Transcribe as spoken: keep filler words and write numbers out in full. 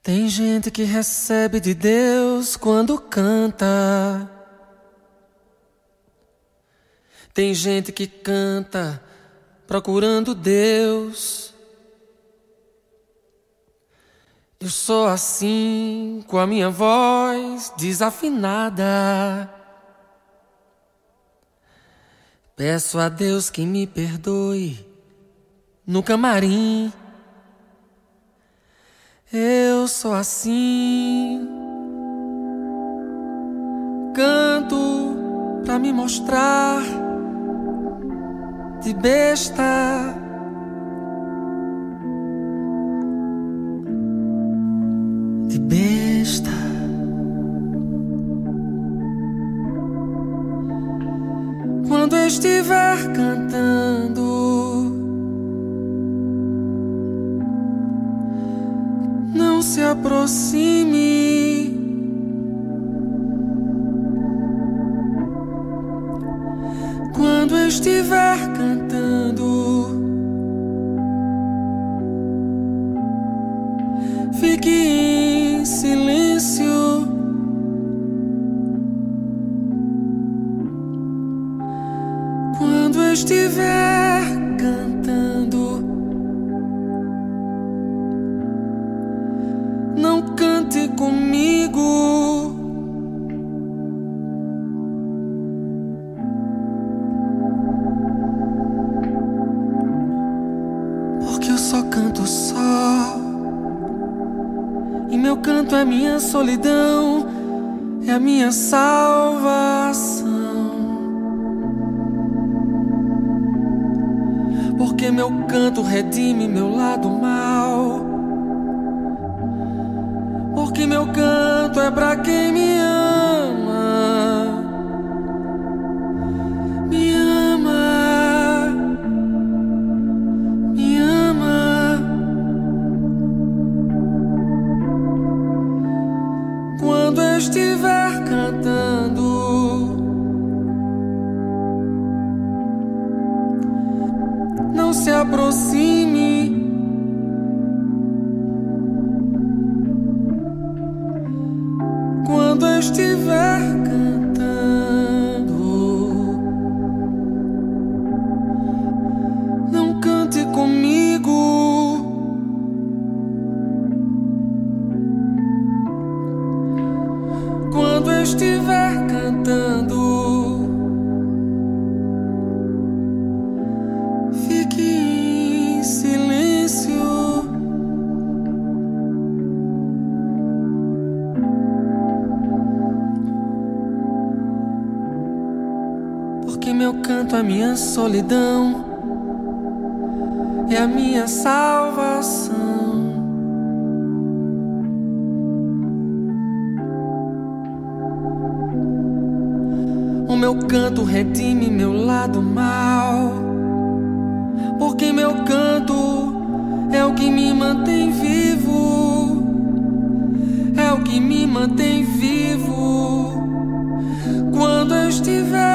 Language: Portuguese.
Tem gente que recebe de Deus quando canta. Tem gente que canta procurando Deus. Eu sou assim, com a minha voz desafinada. Peço a Deus que me perdoe no camarim. Eu sou assim, canto pra me mostrar de besta. De besta. Quando eu estiver cantando, não se aproxime. Quando eu estiver cantando, fique em silêncio. Quando eu estiver cantando, não cante comigo. Porque eu só canto só. E meu canto é minha solidão, é a minha salvação. Porque meu canto redime meu lado mal. Porque meu canto é pra quem me ama. Me ama. Me ama. Quando eu estiver cantando, não se aproxime. Quando eu estiver cantando, não cante comigo. Quando eu estiver cantando, fique em silêncio. Porque meu canto é minha solidão, é a minha salvação. O meu canto redime meu lado mal. Porque meu canto é o que me mantém vivo. É o que me mantém vivo. Quando eu estiver